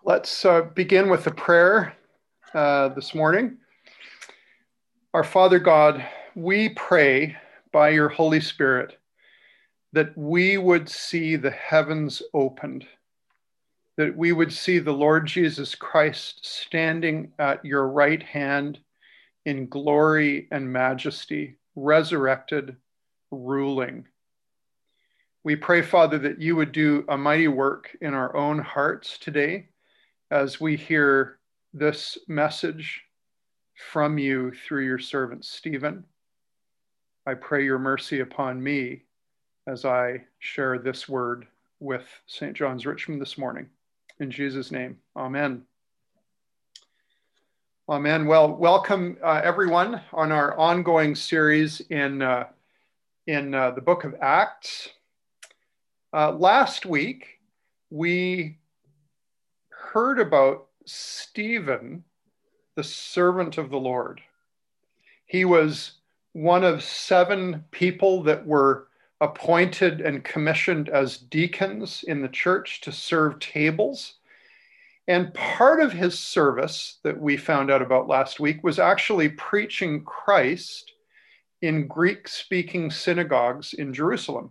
Let's begin with a prayer this morning. Our Father God, we pray by your Holy Spirit that we would see the heavens opened, that we would see the Lord Jesus Christ standing at your right hand in glory and majesty, resurrected, ruling. We pray, Father, that you would do a mighty work in our own hearts today as we hear this message from you through your servant Stephen. I pray your mercy upon me as I share this word with St. John's Richmond this morning. In Jesus' name, amen. Amen. Well, welcome everyone on our ongoing series in the book of Acts. Last week, we heard about Stephen, the servant of the Lord. He was one of 7 people that were appointed and commissioned as deacons in the church to serve tables. And part of his service that we found out about last week was actually preaching Christ in Greek-speaking synagogues in Jerusalem.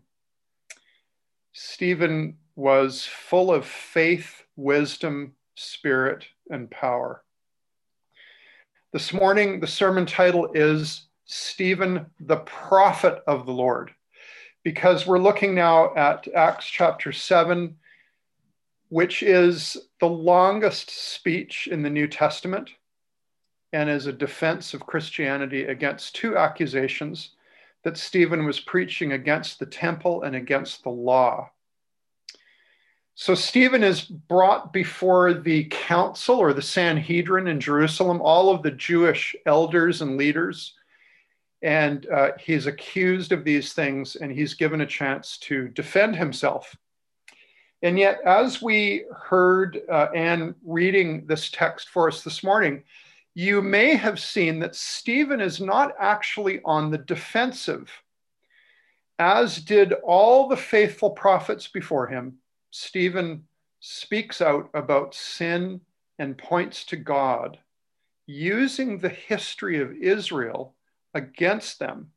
Stephen was full of faith, wisdom, spirit, and power. This morning, the sermon title is Stephen, the Prophet of the Lord, because we're looking now at Acts chapter 7, which is the longest speech in the New Testament and is a defense of Christianity against 2 accusations that Stephen was preaching against the temple and against the law. So Stephen is brought before the council or the Sanhedrin in Jerusalem, all of the Jewish elders and leaders, and he's accused of these things, and he's given a chance to defend himself. And yet, as we heard Anne reading this text for us this morning, you may have seen that Stephen is not actually on the defensive. As did all the faithful prophets before him, Stephen speaks out about sin and points to God, using the history of Israel against them.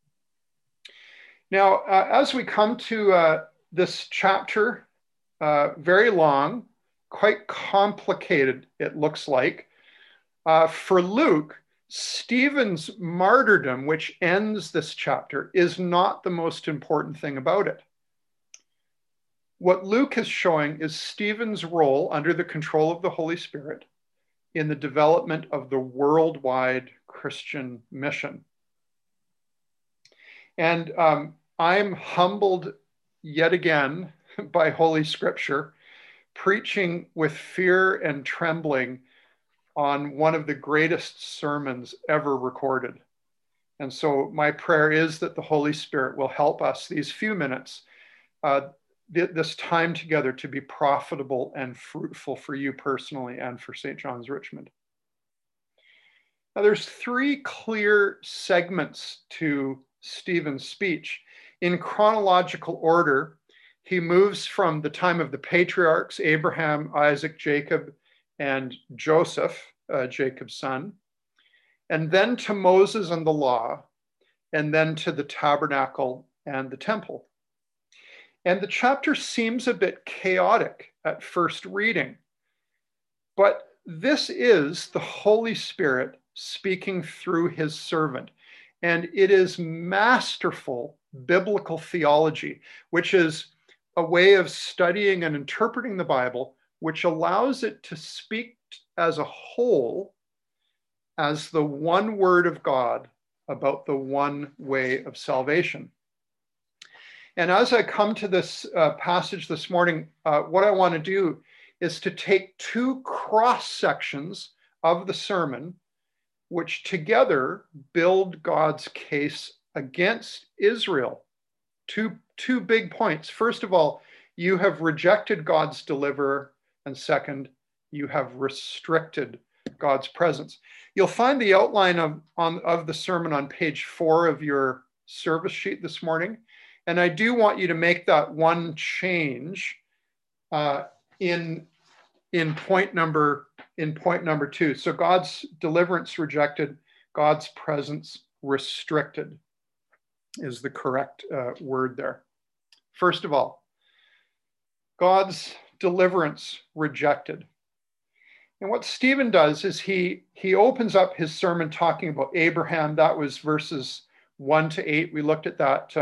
Now, as we come to this chapter, very long, quite complicated, it looks like. For Luke, Stephen's martyrdom, which ends this chapter, is not the most important thing about it. What Luke is showing is Stephen's role under the control of the Holy Spirit in the development of the worldwide Christian mission. And I'm humbled yet again by Holy Scripture, preaching with fear and trembling on one of the greatest sermons ever recorded. And so my prayer is that the Holy Spirit will help us these few minutes, this time together, to be profitable and fruitful for you personally and for St. John's Richmond. Now, there's 3 clear segments to Stephen's speech. In chronological order, he moves from the time of the patriarchs, Abraham, Isaac, Jacob, and Joseph, Jacob's son, and then to Moses and the law, and then to the tabernacle and the temple. And the chapter seems a bit chaotic at first reading, but this is the Holy Spirit speaking through his servant. And it is masterful biblical theology, which is a way of studying and interpreting the Bible, which allows it to speak as a whole, as the one word of God about the one way of salvation. And as I come to this passage this morning, what I want to do is to take 2 cross sections of the sermon, which together build God's case against Israel. Two big points. First of all, you have rejected God's deliverer, and second, you have restricted God's presence. You'll find the outline of the sermon on page 4 of your service sheet this morning. And I do want you to make that one change in in point number 2. So God's deliverance rejected, God's presence restricted is the correct word there. First of all, God's deliverance rejected. And what Stephen does is he opens up his sermon talking about Abraham. That was verses 1 to 8. We looked at that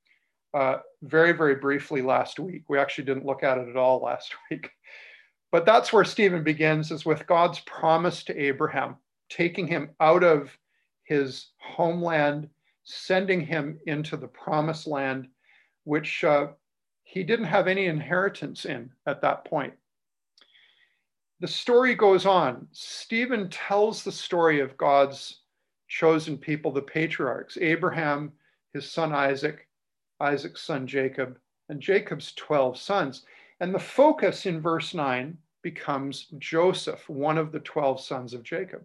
very, very briefly last week. We actually didn't look at it at all last week. But that's where Stephen begins, is with God's promise to Abraham, taking him out of his homeland, sending him into the promised land, which he didn't have any inheritance in at that point. The story goes on. Stephen tells the story of God's chosen people, the patriarchs, Abraham, his son Isaac, Isaac's son Jacob, and Jacob's 12 sons. And the focus in verse 9 becomes Joseph, one of the 12 sons of Jacob.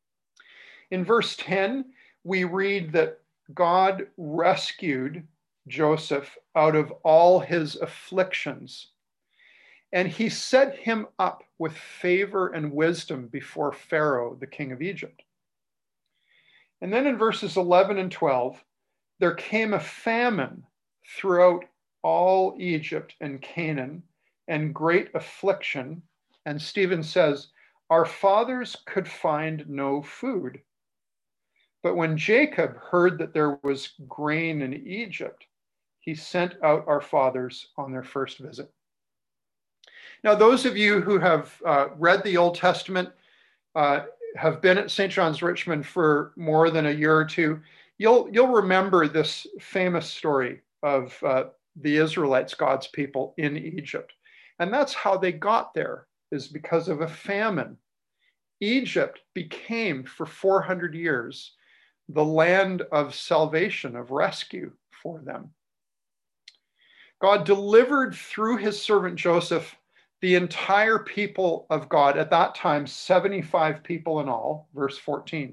In verse 10, we read that God rescued Joseph out of all his afflictions, and he set him up with favor and wisdom before Pharaoh, the king of Egypt. And then in verses 11 and 12, there came a famine throughout all Egypt and Canaan, and great affliction. And Stephen says, our fathers could find no food. But when Jacob heard that there was grain in Egypt, he sent out our fathers on their first visit. Now, those of you who have read the Old Testament, have been at St. John's Richmond for more than a year or two, you'll remember this famous story of the Israelites, God's people in Egypt. And that's how they got there, is because of a famine. Egypt became, for 400 years, the land of salvation, of rescue for them. God delivered through his servant Joseph the entire people of God, at that time 75 people in all, verse 14.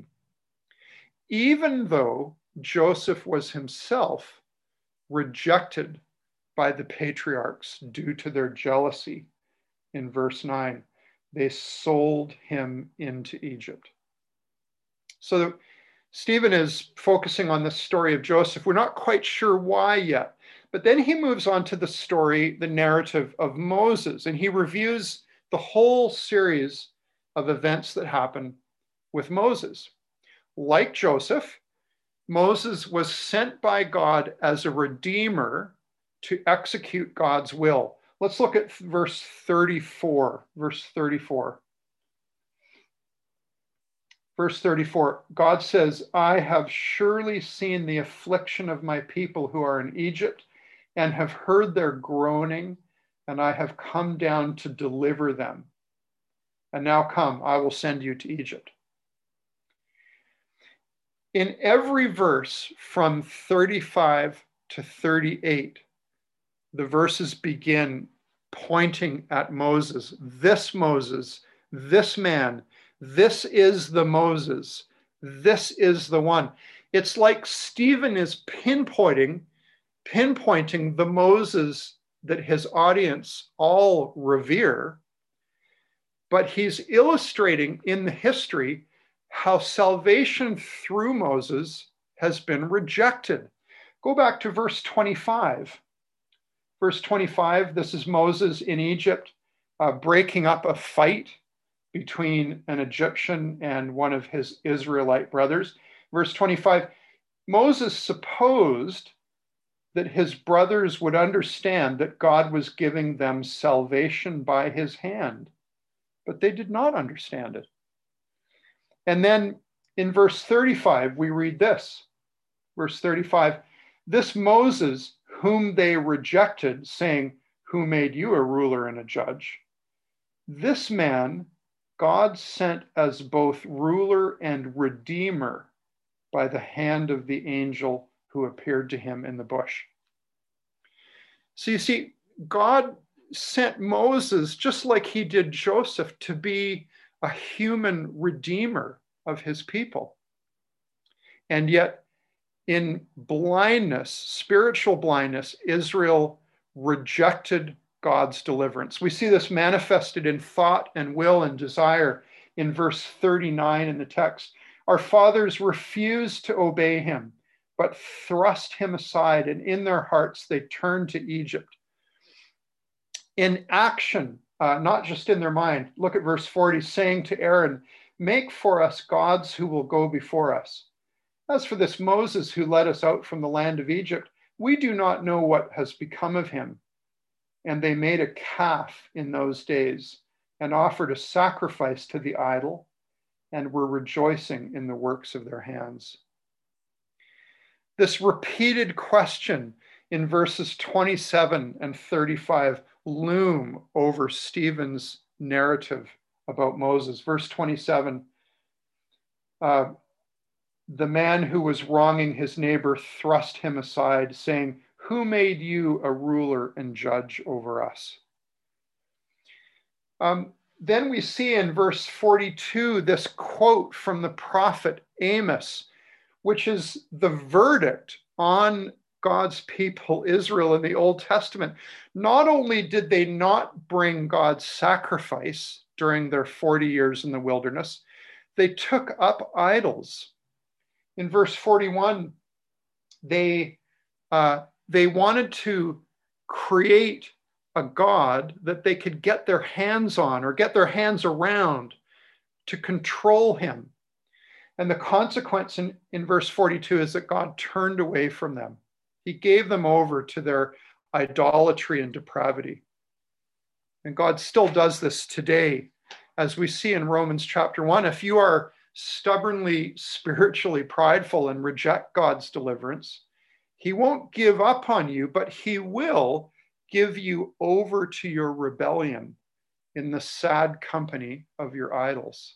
Even though Joseph was himself rejected by the patriarchs due to their jealousy, in verse 9, they sold him into Egypt. So Stephen is focusing on the story of Joseph. We're not quite sure why yet. But then he moves on to the story, the narrative of Moses, and he reviews the whole series of events that happen with Moses. Like Joseph, Moses was sent by God as a redeemer to execute God's will. Let's look at verse 34. Verse 34. Verse 34, God says, I have surely seen the affliction of my people who are in Egypt, and have heard their groaning, and I have come down to deliver them. And now come, I will send you to Egypt. In every verse from 35 to 38, the verses begin pointing at Moses, this man, this is the Moses, this is the one. It's like Stephen is pinpointing the Moses that his audience all revere, but he's illustrating in the history how salvation through Moses has been rejected. Go back to verse 25. Verse 25, this is Moses in Egypt breaking up a fight between an Egyptian and one of his Israelite brothers. Verse 25, Moses supposed that his brothers would understand that God was giving them salvation by his hand, but they did not understand it. And then in verse 35, we read this. Verse 35, this Moses, whom they rejected, saying, who made you a ruler and a judge? This man God sent as both ruler and redeemer by the hand of the angel who appeared to him in the bush. So you see, God sent Moses, just like he did Joseph, to be a human redeemer of his people. And yet, in blindness, spiritual blindness, Israel rejected God's deliverance. We see this manifested in thought and will and desire in verse 39 in the text. Our fathers refused to obey him, but thrust him aside, and in their hearts they turned to Egypt. In action, not just in their mind, look at verse 40, saying to Aaron, make for us gods who will go before us. As for this Moses who led us out from the land of Egypt, we do not know what has become of him. And they made a calf in those days and offered a sacrifice to the idol and were rejoicing in the works of their hands. This repeated question in verses 27 and 35 loom over Stephen's narrative about Moses. Verse 27, the man who was wronging his neighbor thrust him aside, saying, who made you a ruler and judge over us? Then we see in verse 42 this quote from the prophet Amos, which is the verdict on God's people, Israel, in the Old Testament. Not only did they not bring God's sacrifice during their 40 years in the wilderness, they took up idols. In verse 41, they wanted to create a God that they could get their hands on or get their hands around to control him. And the consequence in verse 42 is that God turned away from them. He gave them over to their idolatry and depravity. And God still does this today, as we see in Romans chapter 1. If you are stubbornly spiritually prideful and reject God's deliverance, he won't give up on you, but he will give you over to your rebellion in the sad company of your idols.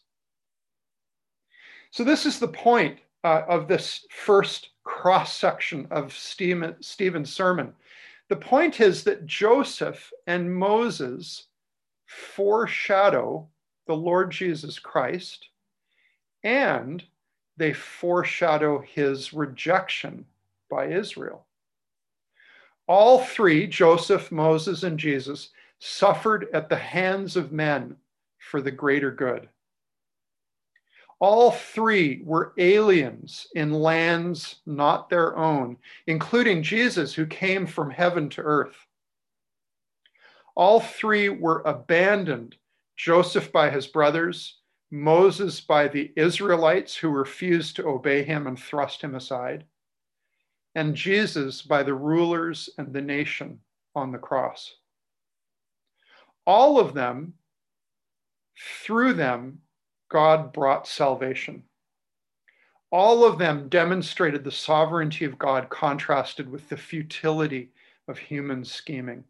So this is the point of this first cross-section of Stephen's sermon. The point is that Joseph and Moses foreshadow the Lord Jesus Christ, and they foreshadow his rejection by Israel. All three, Joseph, Moses, and Jesus, suffered at the hands of men for the greater good. All three were aliens in lands not their own, including Jesus, who came from heaven to earth. All three were abandoned, Joseph by his brothers, Moses by the Israelites who refused to obey him and thrust him aside, and Jesus by the rulers and the nation on the cross. All of them, through them, God brought salvation. All of them demonstrated the sovereignty of God contrasted with the futility of human scheming.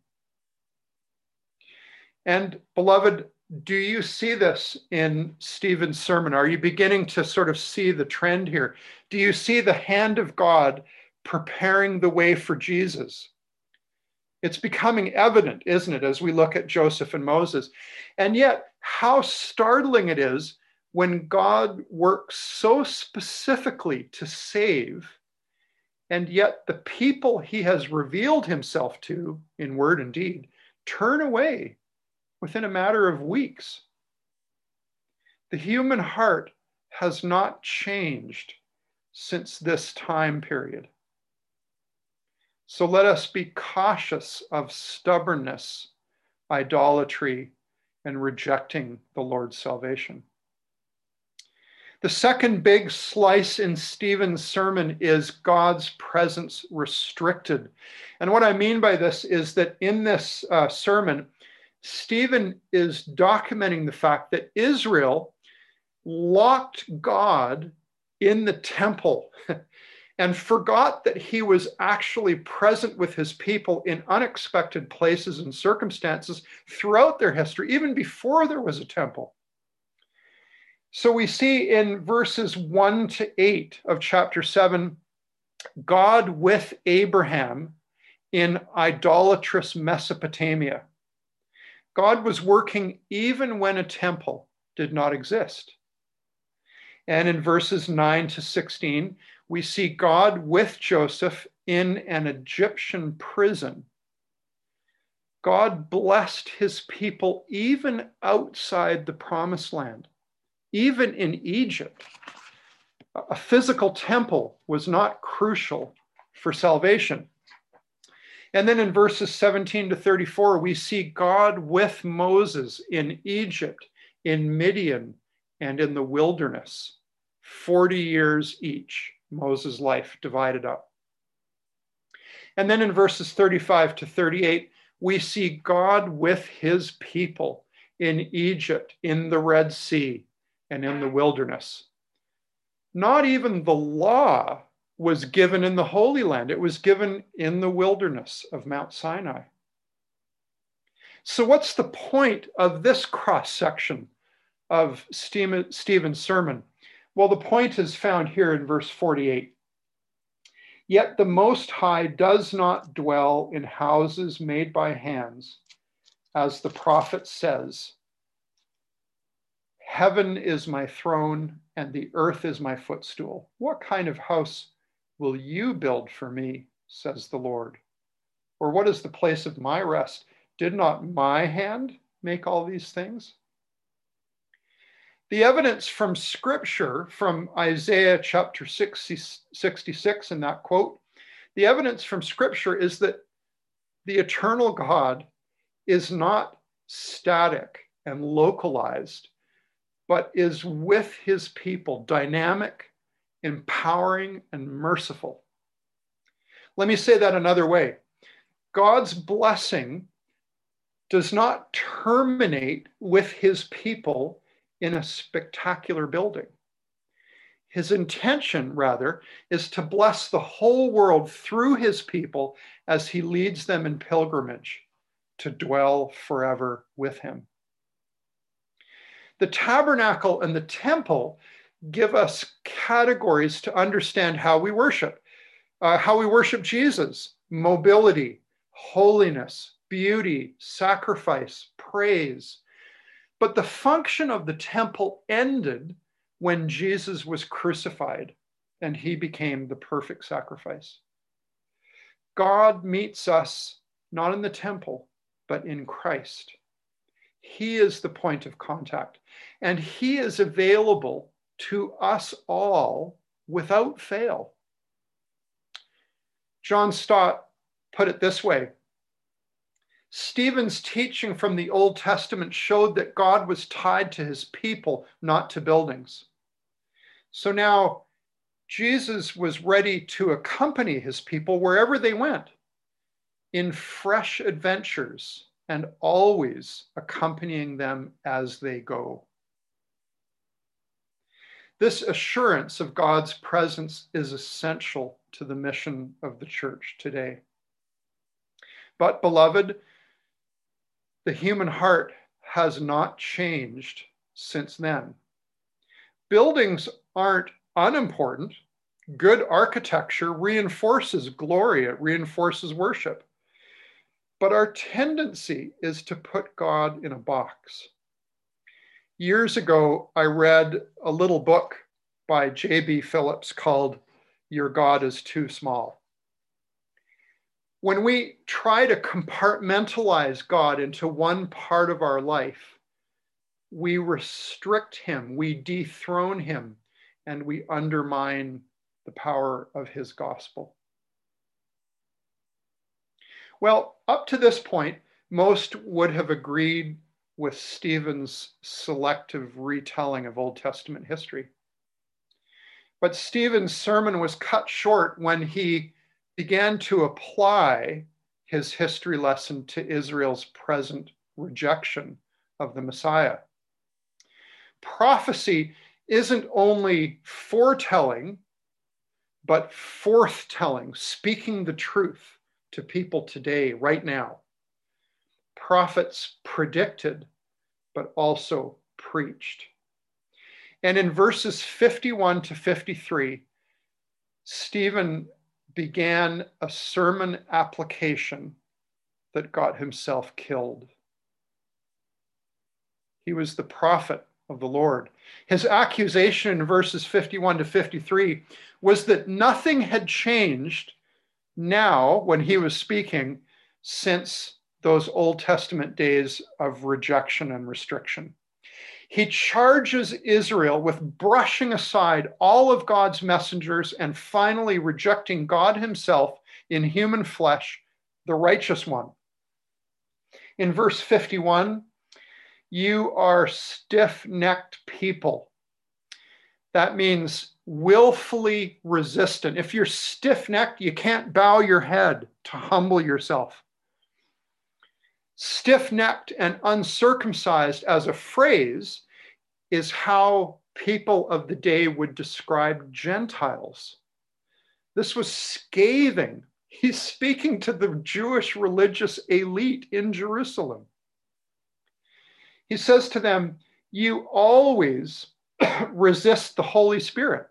And beloved, do you see this in Stephen's sermon? Are you beginning to sort of see the trend here? Do you see the hand of God preparing the way for Jesus? It's becoming evident, isn't it, as we look at Joseph and Moses? And yet, how startling it is when God works so specifically to save, and yet the people he has revealed himself to in word and deed turn away within a matter of weeks. The human heart has not changed since this time period. So let us be cautious of stubbornness, idolatry, and rejecting the Lord's salvation. The second big slice in Stephen's sermon is God's presence restricted. And what I mean by this is that in this sermon, Stephen is documenting the fact that Israel locked God in the temple and forgot that he was actually present with his people in unexpected places and circumstances throughout their history, even before there was a temple. So we see in verses 1 to 8 of chapter 7, God with Abraham in idolatrous Mesopotamia. God was working even when a temple did not exist. And in verses 9 to 16, we see God with Joseph in an Egyptian prison. God blessed his people even outside the promised land, even in Egypt. A physical temple was not crucial for salvation. And then in verses 17 to 34, we see God with Moses in Egypt, in Midian, and in the wilderness. 40 years each, Moses' life divided up. And then in verses 35 to 38, we see God with his people in Egypt, in the Red Sea, and in the wilderness. Not even the law was given in the Holy Land. It was given in the wilderness of Mount Sinai. So what's the point of this cross-section of Stephen's sermon? Well, the point is found here in verse 48. Yet the Most High does not dwell in houses made by hands, as the prophet says, heaven is my throne and the earth is my footstool. What kind of house will you build for me, says the Lord? Or what is the place of my rest? Did not my hand make all these things? The evidence from Scripture, from Isaiah chapter 66 in that quote, the evidence from Scripture is that the eternal God is not static and localized, but is with his people, dynamic, empowering, and merciful. Let me say that another way. God's blessing does not terminate with his people in a spectacular building. His intention, rather, is to bless the whole world through his people as he leads them in pilgrimage to dwell forever with him. The tabernacle and the temple give us categories to understand how we worship Jesus: mobility, holiness, beauty, sacrifice, praise. But the function of the temple ended when Jesus was crucified and he became the perfect sacrifice. God meets us not in the temple, but in Christ. He is the point of contact, and he is available to us all without fail. John Stott put it this way: Stephen's teaching from the Old Testament showed that God was tied to his people, not to buildings. So now Jesus was ready to accompany his people wherever they went in fresh adventures and always accompanying them as they go. This assurance of God's presence is essential to the mission of the church today. But, beloved, the human heart has not changed since then. Buildings aren't unimportant. Good architecture reinforces glory, it reinforces worship. But our tendency is to put God in a box. Years ago, I read a little book by J.B. Phillips called Your God is Too Small. When we try to compartmentalize God into one part of our life, we restrict him, we dethrone him, and we undermine the power of his gospel. Well, up to this point, most would have agreed with Stephen's selective retelling of Old Testament history. But Stephen's sermon was cut short when he began to apply his history lesson to Israel's present rejection of the Messiah. Prophecy isn't only foretelling, but forthtelling, speaking the truth to people today, right now. Prophets predicted, but also preached. And in verses 51 to 53, Stephen began a sermon application that got himself killed. He was the prophet of the Lord. His accusation in verses 51 to 53 was that nothing had changed now when he was speaking since those Old Testament days of rejection and restriction. He charges Israel with brushing aside all of God's messengers and finally rejecting God himself in human flesh, the righteous one. In verse 51, you are stiff-necked people. That means willfully resistant. If you're stiff-necked, you can't bow your head to humble yourself. Stiff-necked and uncircumcised as a phrase is how people of the day would describe Gentiles. This was scathing. He's speaking to the Jewish religious elite in Jerusalem. He says to them, you always resist the Holy Spirit.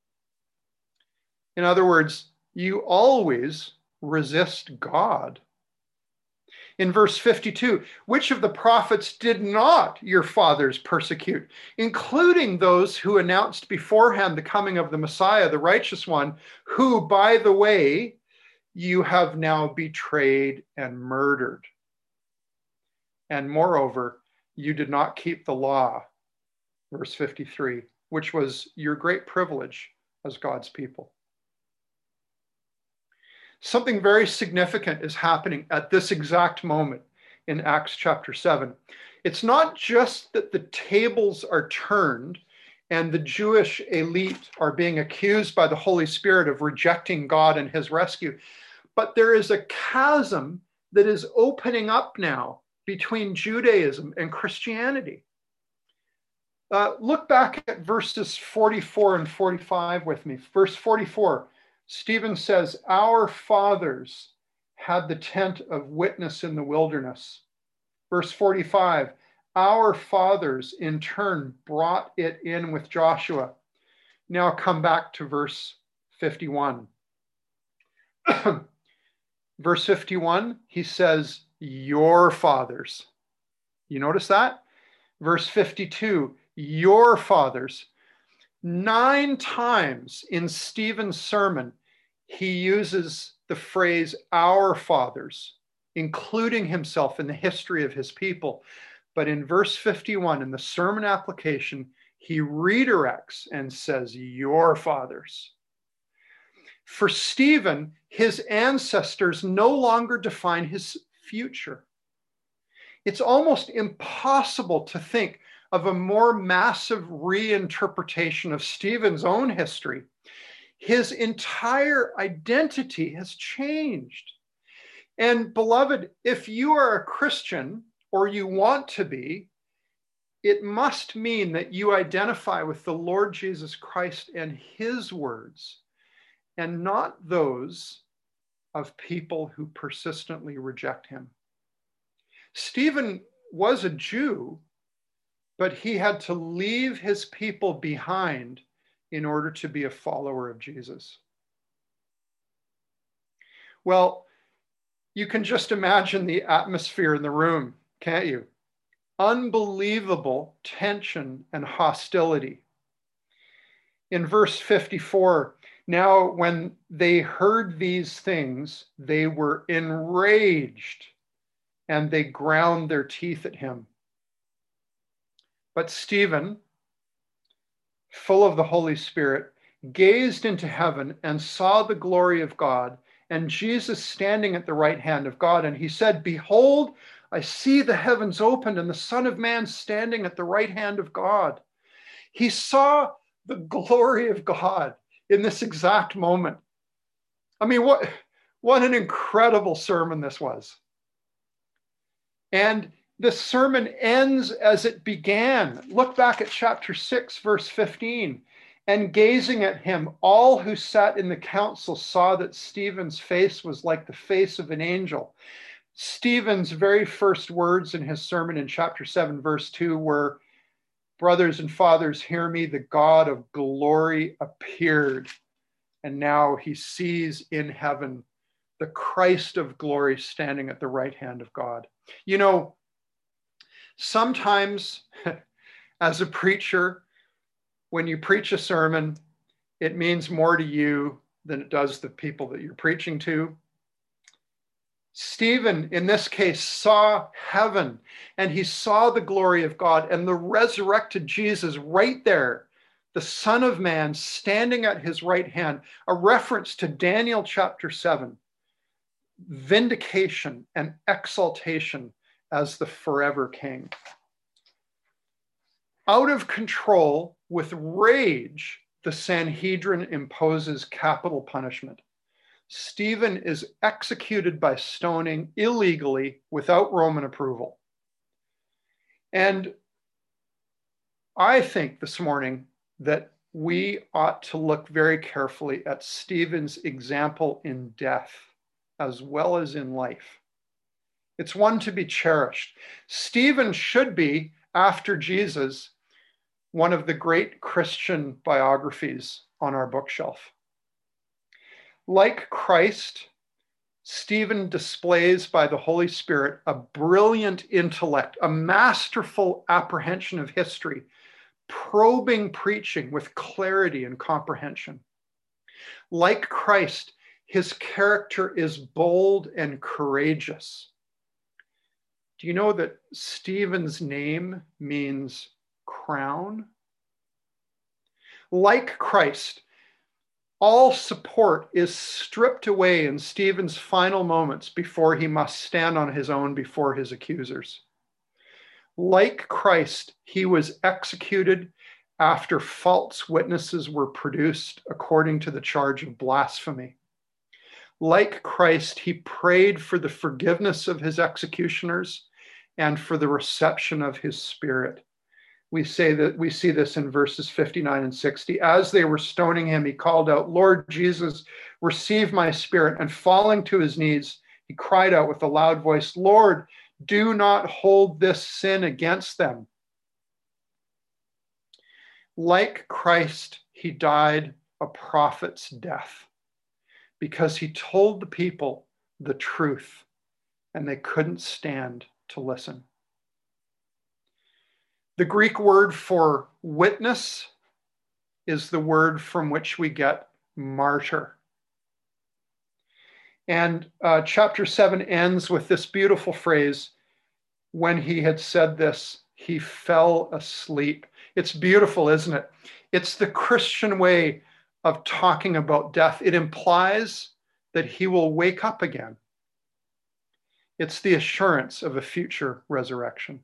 In other words, you always resist God. In verse 52, which of the prophets did not your fathers persecute, including those who announced beforehand the coming of the Messiah, the righteous one, who, by the way, you have now betrayed and murdered. And moreover, you did not keep the law, verse 53, which was your great privilege as God's people. Something very significant is happening at this exact moment in Acts chapter 7. It's not just that the tables are turned and the Jewish elite are being accused by the Holy Spirit of rejecting God and his rescue, but there is a chasm that is opening up now between Judaism and Christianity. Look back at verses 44 and 45 with me. Verse 44. Stephen says, our fathers had the tent of witness in the wilderness. Verse 45, our fathers in turn brought it in with Joshua. Now come back to verse 51. Verse 51, he says, your fathers. You notice that? Verse 52, your fathers. 9 times in Stephen's sermon, he uses the phrase our fathers, including himself in the history of his people. But in verse 51, in the sermon application, he redirects and says, your fathers. For Stephen, his ancestors no longer define his future. It's almost impossible to think of a more massive reinterpretation of Stephen's own history. His entire identity has changed. And beloved, if you are a Christian or you want to be, it must mean that you identify with the Lord Jesus Christ and his words, and not those of people who persistently reject him. Stephen was a Jew, but he had to leave his people behind in order to be a follower of Jesus. Well, you can just imagine the atmosphere in the room, can't you? Unbelievable tension and hostility. In verse 54, now when they heard these things, they were enraged and they ground their teeth at him. But Stephen, full of the Holy Spirit, gazed into heaven and saw the glory of God and Jesus standing at the right hand of God. And he said, behold, I see the heavens opened and the Son of Man standing at the right hand of God. He saw the glory of God in this exact moment. I mean, what an incredible sermon this was. And the sermon ends as it began. Look back at chapter 6, verse 15. And gazing at him, all who sat in the council saw that Stephen's face was like the face of an angel. Stephen's very first words in his sermon in chapter 7, verse 2 were, brothers and fathers, hear me, the God of glory appeared. And now he sees in heaven the Christ of glory standing at the right hand of God. You know, sometimes as a preacher, when you preach a sermon, it means more to you than it does the people that you're preaching to. Stephen, in this case, saw heaven, and he saw the glory of God and the resurrected Jesus right there, the Son of Man standing at his right hand, a reference to Daniel chapter 7, vindication and exaltation as the forever king. Out of control, with rage, the Sanhedrin imposes capital punishment. Stephen is executed by stoning illegally without Roman approval. And I think this morning that we ought to look very carefully at Stephen's example in death as well as in life. It's one to be cherished. Stephen should be, after Jesus, one of the great Christian biographies on our bookshelf. Like Christ, Stephen displays by the Holy Spirit a brilliant intellect, a masterful apprehension of history, probing preaching with clarity and comprehension. Like Christ, his character is bold and courageous. Do you know that Stephen's name means crown? Like Christ, all support is stripped away in Stephen's final moments before he must stand on his own before his accusers. Like Christ, he was executed after false witnesses were produced according to the charge of blasphemy. Like Christ, he prayed for the forgiveness of his executioners and for the reception of his spirit. We see this in verses 59 and 60. As they were stoning him, he called out, "Lord Jesus, receive my spirit." And falling to his knees, he cried out with a loud voice, "Lord, do not hold this sin against them." Like Christ, he died a prophet's death because he told the people the truth and they couldn't stand to listen. The Greek word for witness is the word from which we get martyr. And chapter 7 ends with this beautiful phrase, "When he had said this, he fell asleep." It's beautiful, isn't it? It's the Christian way of talking about death. It implies that he will wake up again. It's the assurance of a future resurrection.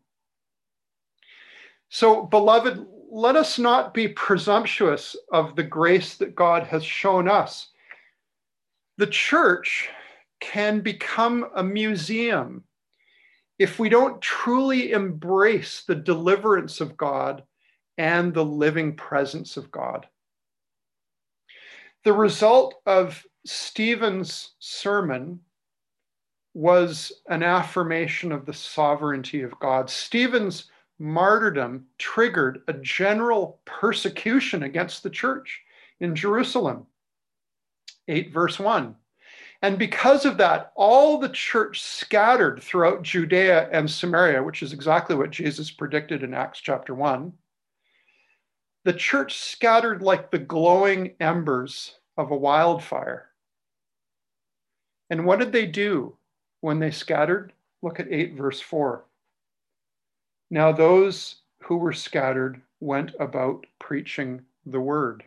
So, beloved, let us not be presumptuous of the grace that God has shown us. The church can become a museum if we don't truly embrace the deliverance of God and the living presence of God. The result of Stephen's sermon was an affirmation of the sovereignty of God. Stephen's martyrdom triggered a general persecution against the church in Jerusalem. 8 verse 1. And because of that, all the church scattered throughout Judea and Samaria, which is exactly what Jesus predicted in Acts chapter 1. The church scattered like the glowing embers of a wildfire. And what did they do when they scattered? Look at 8 verse 4. Now those who were scattered went about preaching the word.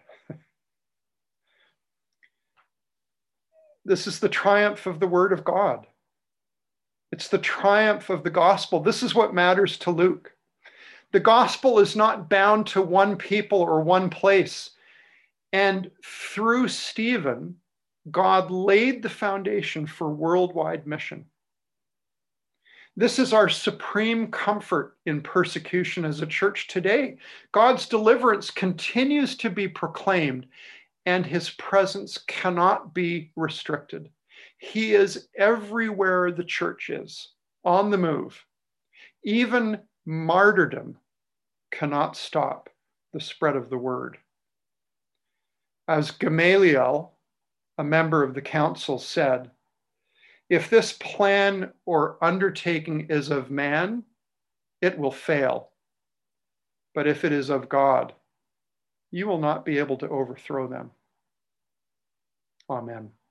This is the triumph of the word of God. It's the triumph of the gospel. This is what matters to Luke. The gospel is not bound to one people or one place. And through Stephen, God laid the foundation for worldwide mission. This is our supreme comfort in persecution as a church today. God's deliverance continues to be proclaimed, and his presence cannot be restricted. He is everywhere the church is, on the move. Even martyrdom cannot stop the spread of the word. As Gamaliel, a member of the council, said, "If this plan or undertaking is of man, it will fail. But if it is of God, you will not be able to overthrow them." Amen.